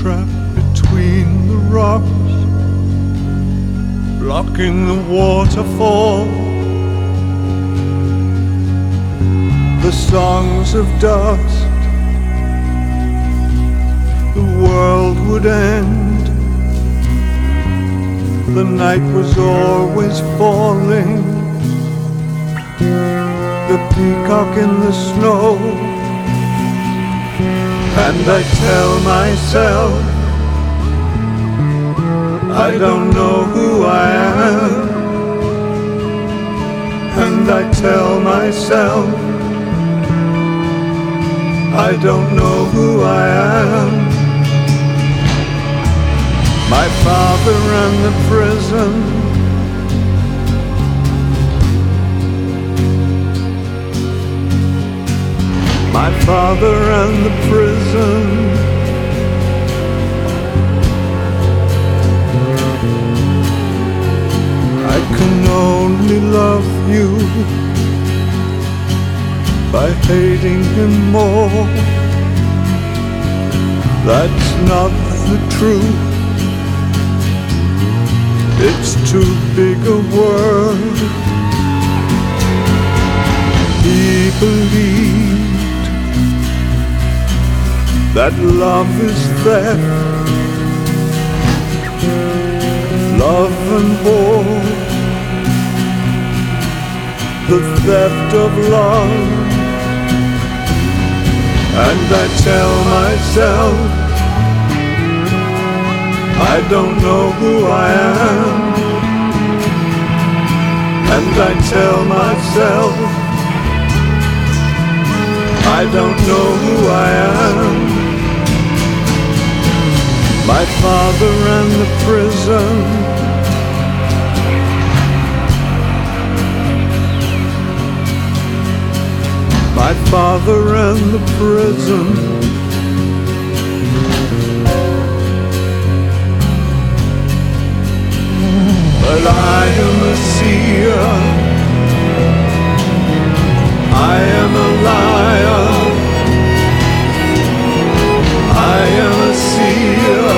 trapped between the rocks, blocking the waterfall. The songs of dust, the world would end. The night was always falling, the peacock in the snow. And I tell myself, I don't know who I am. And I tell myself, I don't know who I am. My father ran the prison, my father ran the prison. I can only love you by hating him more. That's not the truth. It's too big a word. He believed that love is theft, love and war, the theft of love. And I tell myself, I don't know who I am. And I tell myself, I don't know who I am. My father ran the prison, my father ran the prison. But I am a seer, I am a liar, I am a seer,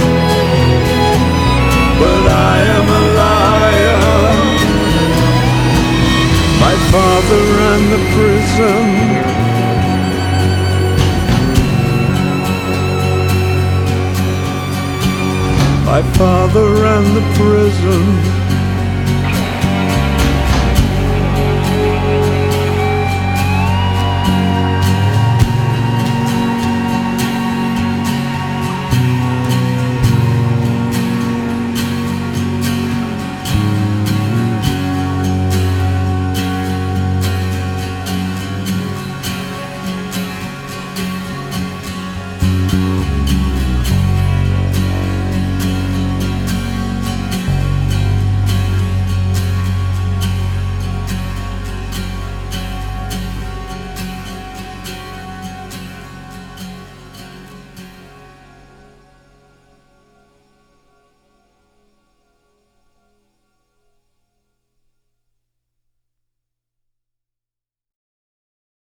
but I am a liar. My father ran the prison, my father ran the prison.